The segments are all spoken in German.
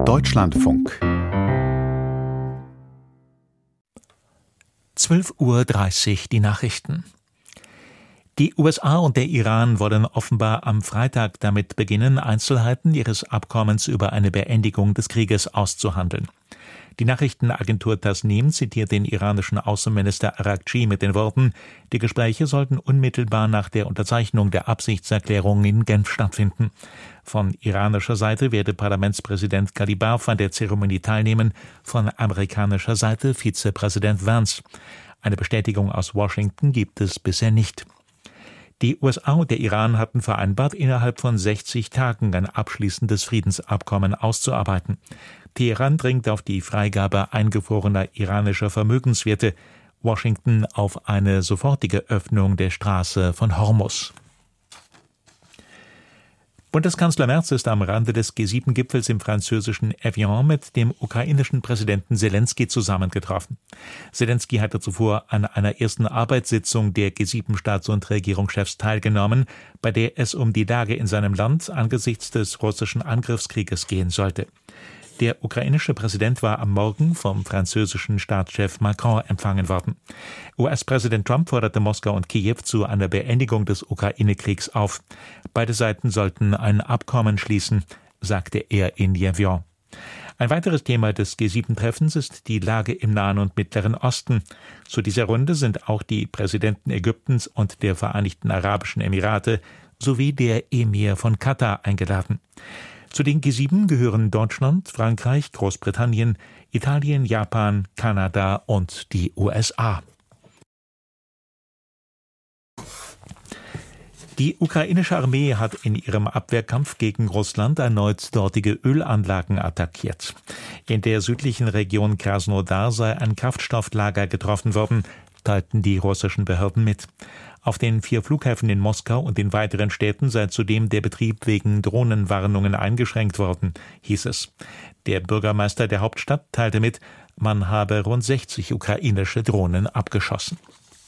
Deutschlandfunk 12:30 Uhr die Nachrichten. Die USA und der Iran wollen offenbar am Freitag damit beginnen, Einzelheiten ihres Abkommens über eine Beendigung des Krieges auszuhandeln. Die Nachrichtenagentur Tasnim zitiert den iranischen Außenminister Araghchi mit den Worten: Die Gespräche sollten unmittelbar nach der Unterzeichnung der Absichtserklärung in Genf stattfinden. Von iranischer Seite werde Parlamentspräsident Ghalibaf an der Zeremonie teilnehmen, von amerikanischer Seite Vizepräsident Vance. Eine Bestätigung aus Washington gibt es bisher nicht. Die USA und der Iran hatten vereinbart, innerhalb von 60 Tagen ein abschließendes Friedensabkommen auszuarbeiten. Teheran dringt auf die Freigabe eingefrorener iranischer Vermögenswerte, Washington auf eine sofortige Öffnung der Straße von Hormuz. Bundeskanzler Merz ist am Rande des G7-Gipfels im französischen Evian mit dem ukrainischen Präsidenten Selenskyj zusammengetroffen. Selenskyj hatte zuvor an einer ersten Arbeitssitzung der G7-Staats- und Regierungschefs teilgenommen, bei der es um die Lage in seinem Land angesichts des russischen Angriffskrieges gehen sollte. Der ukrainische Präsident war am Morgen vom französischen Staatschef Macron empfangen worden. US-Präsident Trump forderte Moskau und Kiew zu einer Beendigung des Ukraine-Kriegs auf. Beide Seiten sollten ein Abkommen schließen, sagte er in Evian. Ein weiteres Thema des G7-Treffens ist die Lage im Nahen und Mittleren Osten. Zu dieser Runde sind auch die Präsidenten Ägyptens und der Vereinigten Arabischen Emirate sowie der Emir von Katar eingeladen. Zu den G7 gehören Deutschland, Frankreich, Großbritannien, Italien, Japan, Kanada und die USA. Die ukrainische Armee hat in ihrem Abwehrkampf gegen Russland erneut dortige Ölanlagen attackiert. In der südlichen Region Krasnodar sei ein Kraftstofflager getroffen worden, teilten die russischen Behörden mit. Auf den 4 Flughäfen in Moskau und in weiteren Städten sei zudem der Betrieb wegen Drohnenwarnungen eingeschränkt worden, hieß es. Der Bürgermeister der Hauptstadt teilte mit, man habe rund 60 ukrainische Drohnen abgeschossen.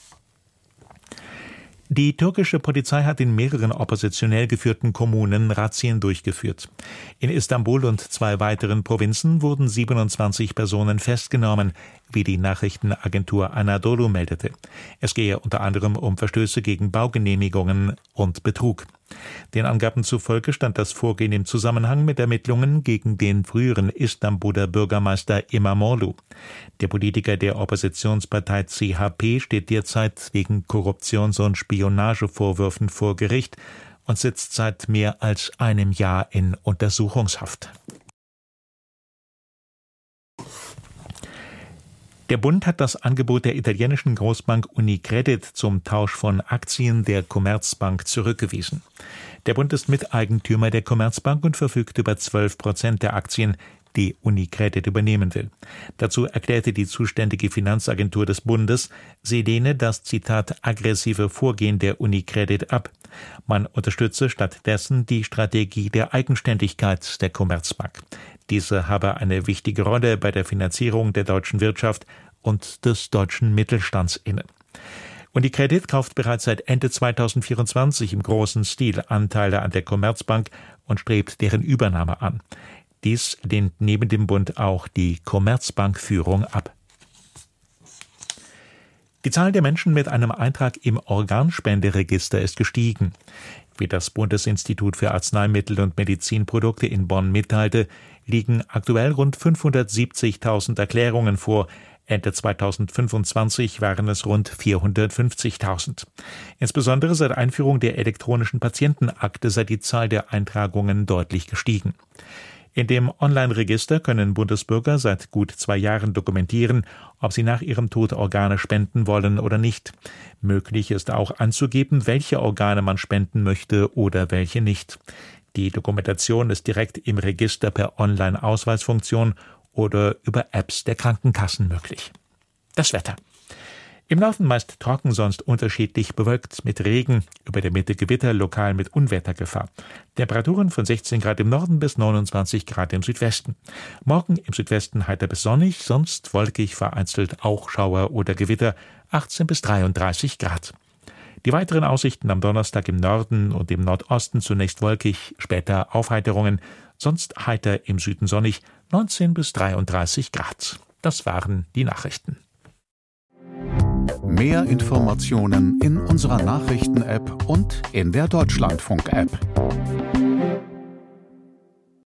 Die türkische Polizei hat in mehreren oppositionell geführten Kommunen Razzien durchgeführt. In Istanbul und 2 weiteren Provinzen wurden 27 Personen festgenommen, wie die Nachrichtenagentur Anadolu meldete. Es gehe unter anderem um Verstöße gegen Baugenehmigungen und Betrug. Den Angaben zufolge stand das Vorgehen im Zusammenhang mit Ermittlungen gegen den früheren Istanbuler Bürgermeister İmamoğlu. Der Politiker der Oppositionspartei CHP steht derzeit wegen Korruptions- und Spionagevorwürfen vor Gericht und sitzt seit mehr als einem Jahr in Untersuchungshaft. Der Bund hat das Angebot der italienischen Großbank Unicredit zum Tausch von Aktien der Commerzbank zurückgewiesen. Der Bund ist Miteigentümer der Commerzbank und verfügt über 12% der Aktien, die Unicredit übernehmen will. Dazu erklärte die zuständige Finanzagentur des Bundes, sie lehne das, Zitat, aggressive Vorgehen der Unicredit ab. Man unterstütze stattdessen die Strategie der Eigenständigkeit der Commerzbank. Diese habe eine wichtige Rolle bei der Finanzierung der deutschen Wirtschaft und des deutschen Mittelstands inne. Unicredit kauft bereits seit Ende 2024 im großen Stil Anteile an der Commerzbank und strebt deren Übernahme an. Dies lehnt neben dem Bund auch die Commerzbank-Führung ab. Die Zahl der Menschen mit einem Eintrag im Organspenderegister ist gestiegen. Wie das Bundesinstitut für Arzneimittel und Medizinprodukte in Bonn mitteilte, liegen aktuell rund 570.000 Erklärungen vor. Ende 2025 waren es rund 450.000. Insbesondere seit Einführung der elektronischen Patientenakte sei die Zahl der Eintragungen deutlich gestiegen. In dem Online-Register können Bundesbürger seit gut 2 Jahren dokumentieren, ob sie nach ihrem Tod Organe spenden wollen oder nicht. Möglich ist auch anzugeben, welche Organe man spenden möchte oder welche nicht. Die Dokumentation ist direkt im Register per Online-Ausweisfunktion oder über Apps der Krankenkassen möglich. Das Wetter. Im Norden meist trocken, sonst unterschiedlich bewölkt mit Regen, über der Mitte Gewitter, lokal mit Unwettergefahr. Temperaturen von 16 Grad im Norden bis 29 Grad im Südwesten. Morgen im Südwesten heiter bis sonnig, sonst wolkig, vereinzelt auch Schauer oder Gewitter, 18 bis 33 Grad. Die weiteren Aussichten am Donnerstag im Norden und im Nordosten zunächst wolkig, später Aufheiterungen, sonst heiter im Süden sonnig, 19 bis 33 Grad. Das waren die Nachrichten. Mehr Informationen in unserer Nachrichten-App und in der Deutschlandfunk-App.